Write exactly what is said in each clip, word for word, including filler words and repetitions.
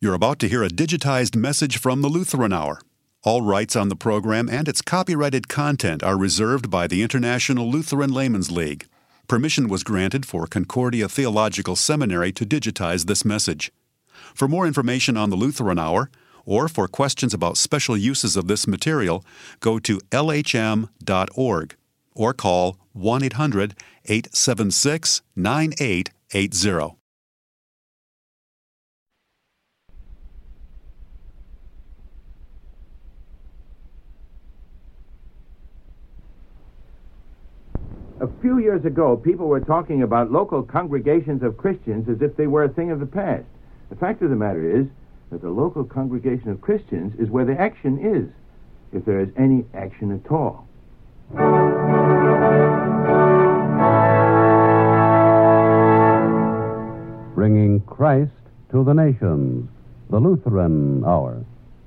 You're about to hear a digitized message from the Lutheran Hour. All rights on the program and its copyrighted content are reserved by the International Lutheran Laymen's League. Permission was granted for Concordia Theological Seminary to digitize this message. For more information on the Lutheran Hour, or for questions about special uses of this material, go to L H M dot org or call one eight hundred, eight seven six, nine eight eight zero. A few years ago, people were talking about local congregations of Christians as if they were a thing of the past. The fact of the matter is that the local congregation of Christians is where the action is, if there is any action at all. Bringing Christ to the nations, the Lutheran Hour.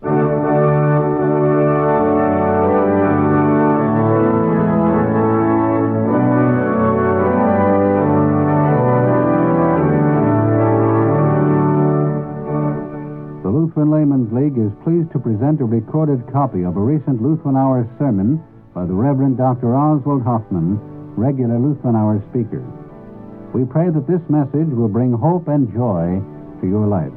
The Lutheran Laymen's League is pleased to present a recorded copy of a recent Lutheran Hour sermon by the Reverend Doctor Oswald Hoffman, regular Lutheran Hour speaker. We pray that this message will bring hope and joy to your life.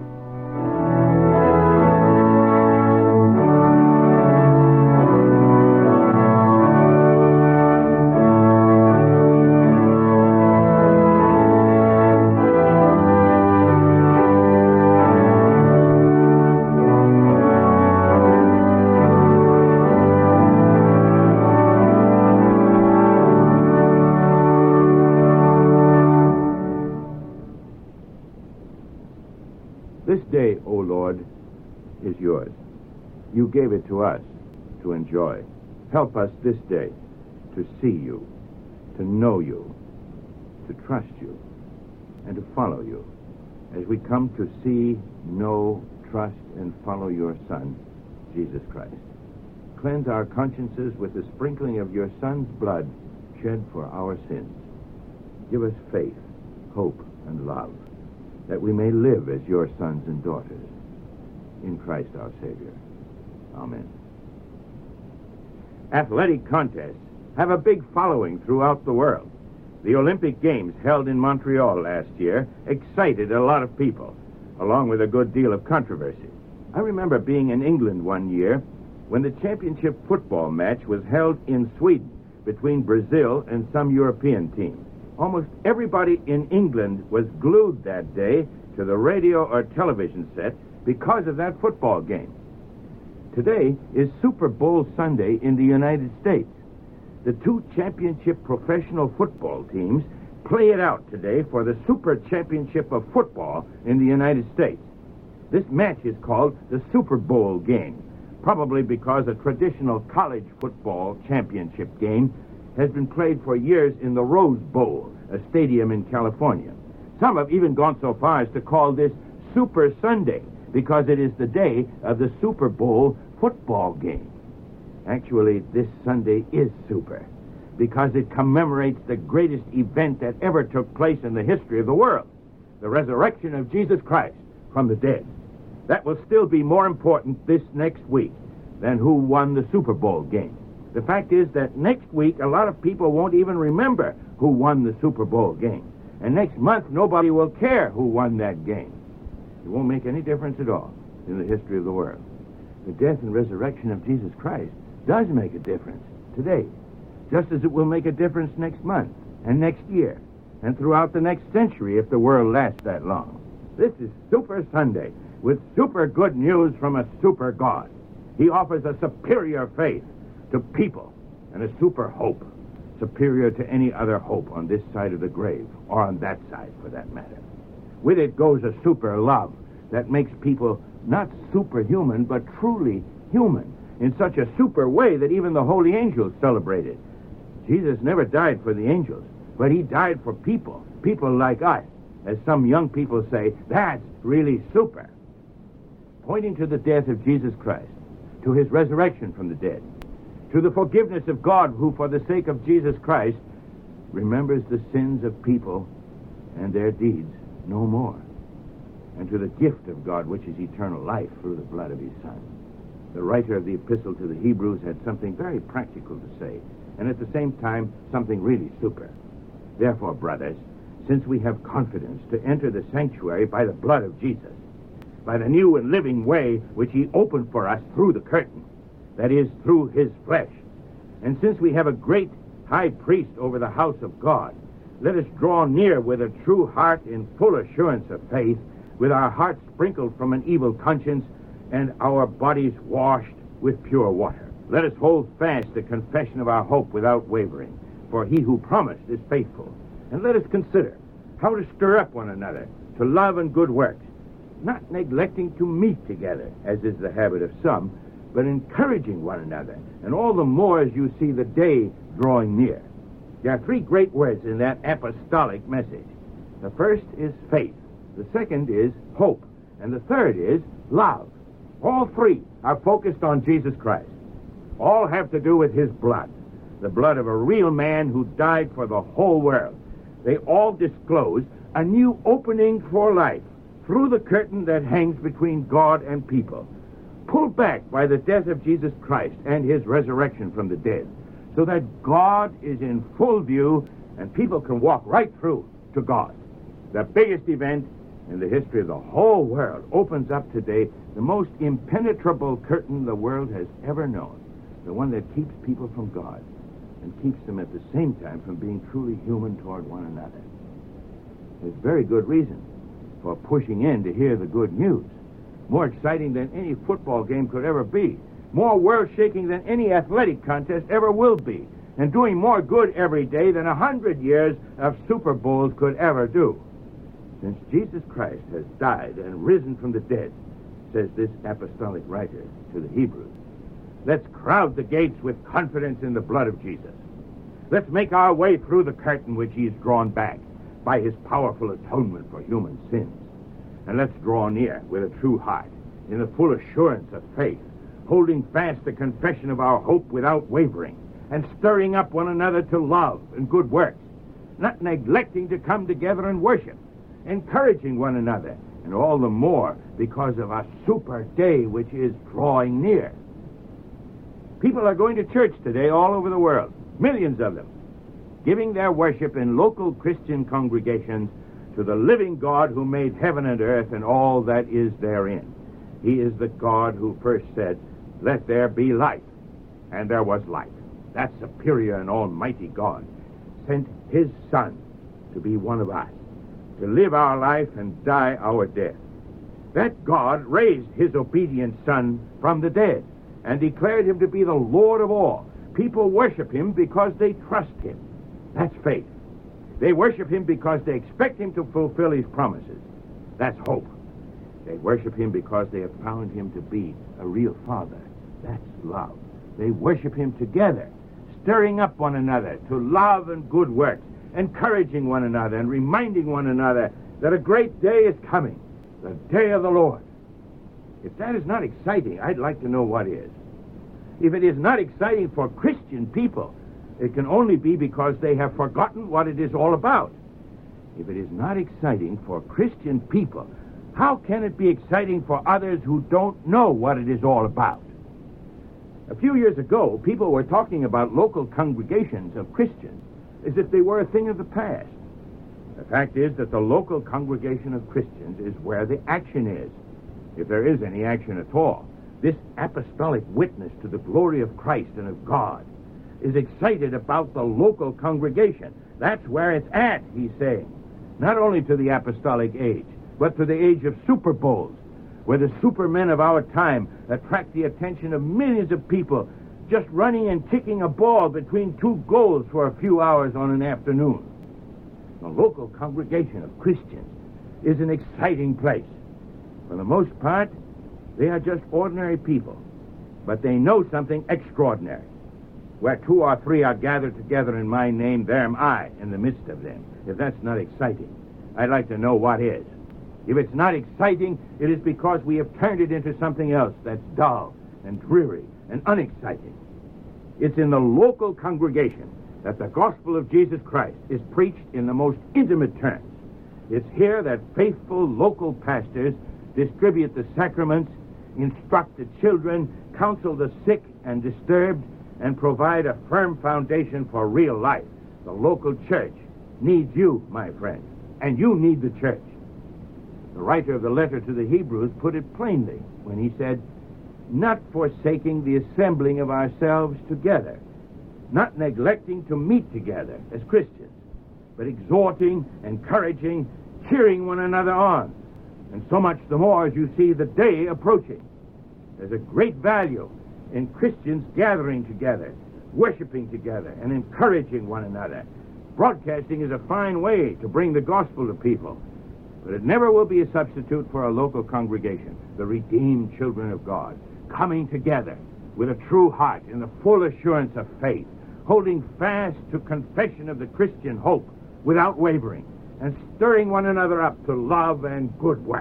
This day, O Lord, is yours. You gave it to us to enjoy. Help us this day to see you, to know you, to trust you, and to follow you as we come to see, know, trust, and follow your Son, Jesus Christ. Cleanse our consciences with the sprinkling of your Son's blood shed for our sins. Give us faith, hope, and love, that we may live as your sons and daughters. In Christ our Savior. Amen. Athletic contests have a big following throughout the world. The Olympic Games held in Montreal last year excited a lot of people, along with a good deal of controversy. I remember being in England one year when the championship football match was held in Sweden between Brazil and some European team. Almost everybody in England was glued that day to the radio or television set because of that football game. Today is Super Bowl Sunday in the United States. The two championship professional football teams play it out today for the Super Championship of Football in the United States. This match is called the Super Bowl game, probably because a traditional college football championship game has been played for years in the Rose Bowl, a stadium in California. Some have even gone so far as to call this Super Sunday, because it is the day of the Super Bowl football game. Actually, this Sunday is super, because it commemorates the greatest event that ever took place in the history of the world, the resurrection of Jesus Christ from the dead. That will still be more important this next week than who won the Super Bowl game. The fact is that next week, a lot of people won't even remember who won the Super Bowl game. And next month, nobody will care who won that game. It won't make any difference at all in the history of the world. The death and resurrection of Jesus Christ does make a difference today, just as it will make a difference next month and next year and throughout the next century if the world lasts that long. This is Super Sunday with super good news from a super God. He offers a superior faith to people and a super hope, superior to any other hope on this side of the grave, or on that side for that matter. With it goes a super love that makes people not superhuman, but truly human, in such a super way that even the holy angels celebrate it. Jesus never died for the angels, but he died for people, people like us. As some young people say, that's really super. Pointing to the death of Jesus Christ, to his resurrection from the dead, to the forgiveness of God, who, for the sake of Jesus Christ, remembers the sins of people and their deeds no more. and to the gift of God, which is eternal life through the blood of his Son. The writer of the epistle to the Hebrews had something very practical to say, and at the same time, something really super. Therefore, brothers, since we have confidence to enter the sanctuary by the blood of Jesus, by the new and living way which he opened for us through the curtain, that is, through his flesh, and since we have a great high priest over the house of God, let us draw near with a true heart in full assurance of faith, with our hearts sprinkled from an evil conscience and our bodies washed with pure water. Let us hold fast the confession of our hope without wavering, for he who promised is faithful. And let us consider how to stir up one another to love and good works, not neglecting to meet together, as is the habit of some, but encouraging one another, and all the more as you see the day drawing near. There are three great words in that apostolic message. The first is faith, the second is hope, and the third is love. All three are focused on Jesus Christ. All have to do with his blood, the blood of a real man who died for the whole world. They all disclose a new opening for life through the curtain that hangs between God and people, pulled back by the death of Jesus Christ and his resurrection from the dead, so that God is in full view and people can walk right through to God. The biggest event in the history of the whole world opens up today the most impenetrable curtain the world has ever known, the one that keeps people from God and keeps them at the same time from being truly human toward one another. There's very good reason for pushing in to hear the good news. More exciting than any football game could ever be. More world-shaking than any athletic contest ever will be. And doing more good every day than a hundred years of Super Bowls could ever do. Since Jesus Christ has died and risen from the dead, says this apostolic writer to the Hebrews, let's crowd the gates with confidence in the blood of Jesus. Let's make our way through the curtain which he has drawn back by his powerful atonement for human sins. And let's draw near with a true heart, in the full assurance of faith, holding fast the confession of our hope without wavering, and stirring up one another to love and good works, not neglecting to come together and worship, encouraging one another, and all the more because of a super day which is drawing near. People are going to church today all over the world, millions of them, giving their worship in local Christian congregations to the living God who made heaven and earth and all that is therein. He is the God who first said, let there be light, and there was light. That superior and almighty God sent his Son to be one of us, to live our life and die our death. That God raised his obedient Son from the dead and declared him to be the Lord of all. People worship him because they trust him. That's faith. They worship him because they expect him to fulfill his promises. That's hope. They worship him because they have found him to be a real Father. That's love. They worship him together, stirring up one another to love and good works, encouraging one another and reminding one another that a great day is coming, the day of the Lord. If that is not exciting, I'd like to know what is. If it is not exciting for Christian people, it can only be because they have forgotten what it is all about. If it is not exciting for Christian people, how can it be exciting for others who don't know what it is all about? A few years ago, people were talking about local congregations of Christians as if they were a thing of the past. The fact is that the local congregation of Christians is where the action is, if there is any action at all. This apostolic witness to the glory of Christ and of God is excited about the local congregation. That's where it's at, he's saying. Not only to the apostolic age, but to the age of Super Bowls, where the supermen of our time attract the attention of millions of people just running and kicking a ball between two goals for a few hours on an afternoon. The local congregation of Christians is an exciting place. For the most part, they are just ordinary people, but they know something extraordinary. Where two or three are gathered together in my name, there am I in the midst of them. If that's not exciting, I'd like to know what is. If it's not exciting, it is because we have turned it into something else that's dull and dreary and unexciting. It's in the local congregation that the gospel of Jesus Christ is preached in the most intimate terms. It's here that faithful local pastors distribute the sacraments, instruct the children, counsel the sick and disturbed, and provide a firm foundation for real life. The local church needs you, my friend, and you need the church. The writer of the letter to the Hebrews put it plainly when he said, not forsaking the assembling of ourselves together, not neglecting to meet together as Christians, but exhorting, encouraging, cheering one another on, and so much the more as you see the day approaching. There's a great value in Christians gathering together, worshiping together, and encouraging one another. Broadcasting is a fine way to bring the gospel to people, but it never will be a substitute for a local congregation, the redeemed children of God, coming together with a true heart in the full assurance of faith, holding fast to confession of the Christian hope without wavering, and stirring one another up to love and good works.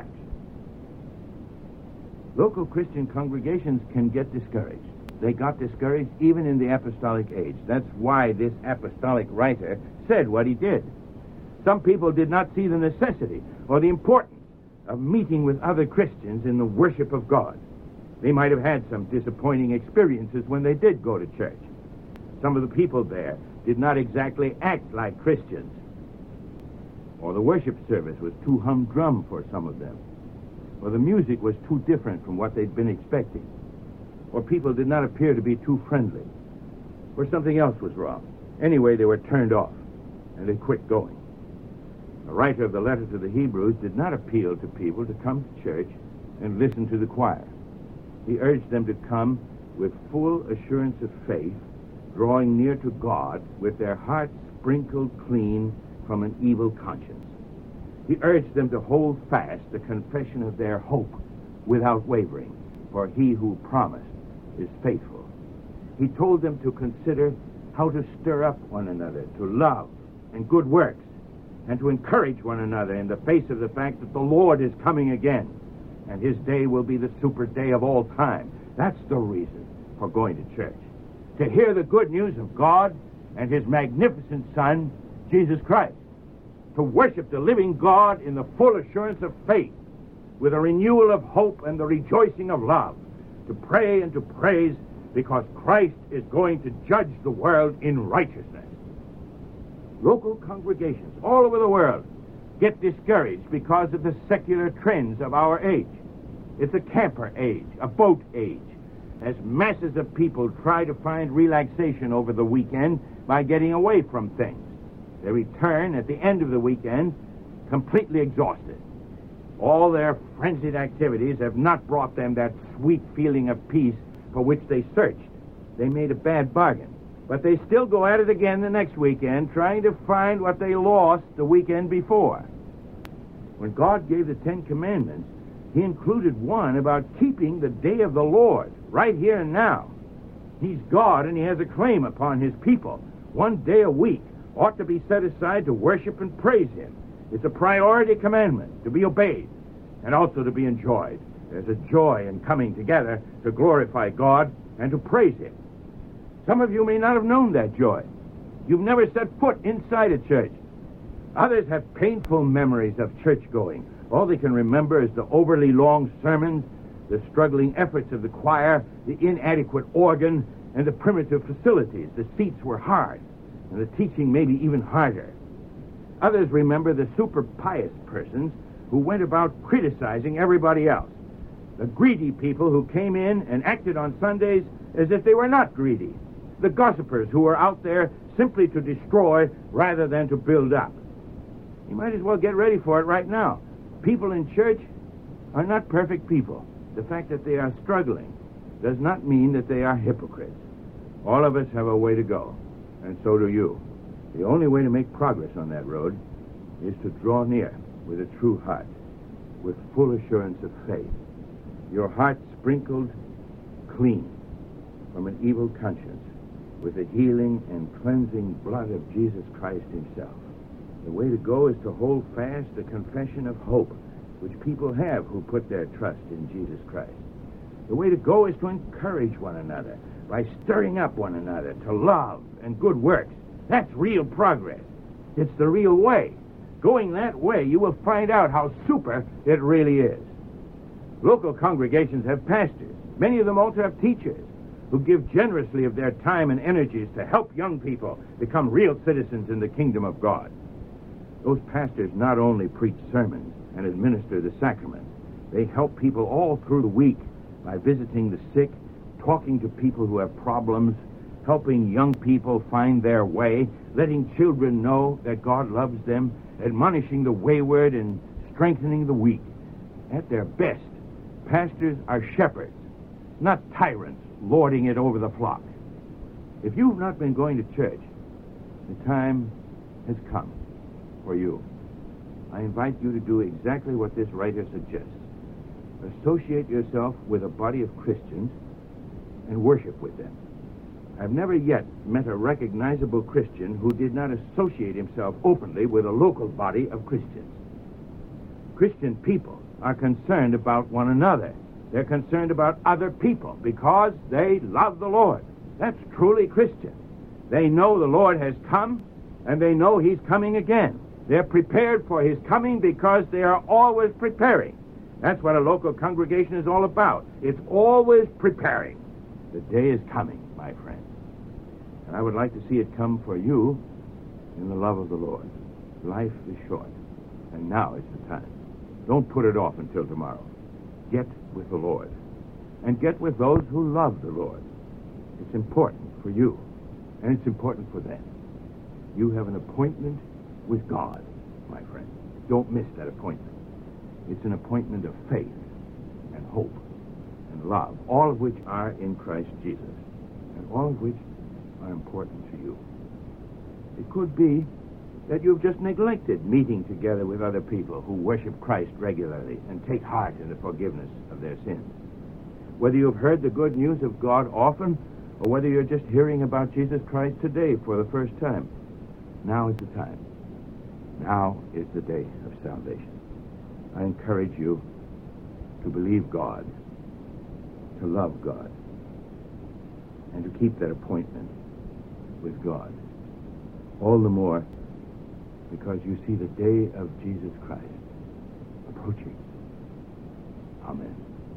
Local Christian congregations can get discouraged. They got discouraged even in the apostolic age. That's why this apostolic writer said what he did. Some people did not see the necessity or the importance of meeting with other Christians in the worship of God. They might have had some disappointing experiences when they did go to church. Some of the people there did not exactly act like Christians, or the worship service was too humdrum for some of them, or the music was too different from what they'd been expecting, or people did not appear to be too friendly, or something else was wrong. Anyway, they were turned off, and they quit going. The writer of the letter to the Hebrews did not appeal to people to come to church and listen to the choir. He urged them to come with full assurance of faith, drawing near to God with their hearts sprinkled clean from an evil conscience. He urged them to hold fast the confession of their hope without wavering, for he who promised is faithful. He told them to consider how to stir up one another to love and good works, and to encourage one another in the face of the fact that the Lord is coming again, and his day will be the super day of all time. That's the reason for going to church, to hear the good news of God and his magnificent Son, Jesus Christ, to worship the living God in the full assurance of faith, with a renewal of hope and the rejoicing of love, to pray and to praise because Christ is going to judge the world in righteousness. Local congregations all over the world get discouraged because of the secular trends of our age. It's a camper age, a boat age, as masses of people try to find relaxation over the weekend by getting away from things. They return at the end of the weekend completely exhausted. All their frenzied activities have not brought them that sweet feeling of peace for which they searched. They made a bad bargain, but they still go at it again the next weekend, trying to find what they lost the weekend before. When God gave the Ten Commandments, he included one about keeping the day of the Lord right here and now. He's God, and he has a claim upon his people. One day a week ought to be set aside to worship and praise him. It's a priority commandment to be obeyed and also to be enjoyed. There's a joy in coming together to glorify God and to praise him. Some of you may not have known that joy. You've never set foot inside a church. Others have painful memories of church going. All they can remember is the overly long sermons, the struggling efforts of the choir, the inadequate organ, and the primitive facilities. The seats were hard, and the teaching maybe even harder. Others remember the super pious persons who went about criticizing everybody else. The greedy people who came in and acted on Sundays as if they were not greedy. The gossipers who were out there simply to destroy rather than to build up. You might as well get ready for it right now. People in church are not perfect people. The fact that they are struggling does not mean that they are hypocrites. All of us have a way to go, and so do you. The only way to make progress on that road is to draw near with a true heart, with full assurance of faith, your heart sprinkled clean from an evil conscience, with the healing and cleansing blood of Jesus Christ himself. The way to go is to hold fast the confession of hope which people have who put their trust in Jesus Christ. The way to go is to encourage one another by stirring up one another to love and good works. That's real progress. It's the real way. Going that way, you will find out how super it really is. Local congregations have pastors. Many of them also have teachers who give generously of their time and energies to help young people become real citizens in the kingdom of God. Those pastors not only preach sermons and administer the sacraments, they help people all through the week by visiting the sick, talking to people who have problems, helping young people find their way, letting children know that God loves them, admonishing the wayward and strengthening the weak. At their best, pastors are shepherds, not tyrants lording it over the flock. If you've not been going to church, the time has come for you. I invite you to do exactly what this writer suggests. Associate yourself with a body of Christians and worship with them. I've never yet met a recognizable Christian who did not associate himself openly with a local body of Christians. Christian people are concerned about one another. They're concerned about other people because they love the Lord. That's truly Christian. They know the Lord has come, and they know he's coming again. They're prepared for his coming because they are always preparing. That's what a local congregation is all about. It's always preparing. The day is coming, my friend. And I would like to see it come for you in the love of the Lord. Life is short, and now is the time. Don't put it off until tomorrow. Get with the Lord, and get with those who love the Lord. It's important for you, and it's important for them. You have an appointment with God, my friend. Don't miss that appointment. It's an appointment of faith and hope and love, all of which are in Christ Jesus, and all of which are important to you. It could be that you've just neglected meeting together with other people who worship Christ regularly and take heart in the forgiveness of their sins. Whether you've heard the good news of God often, or whether you're just hearing about Jesus Christ today for the first time, now is the time. Now is the day of salvation. I encourage you to believe God, to love God, and to keep that appointment with God. All the more because you see the day of Jesus Christ approaching. Amen.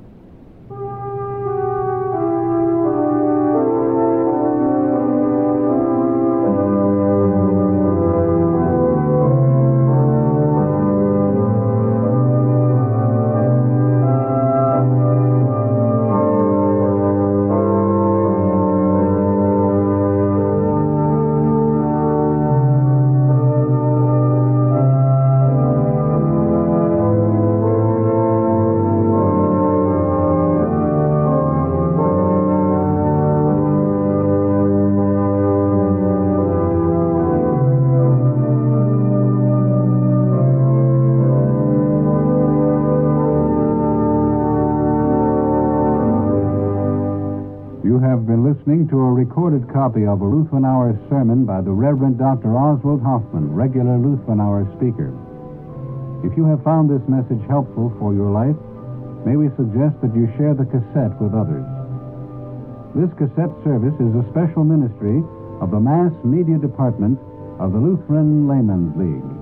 Listening to a recorded copy of a Lutheran Hour sermon by the Reverend Doctor Oswald Hoffman, regular Lutheran Hour speaker. If you have found this message helpful for your life, may we suggest that you share the cassette with others. This cassette service is a special ministry of the Mass Media Department of the Lutheran Laymen's League.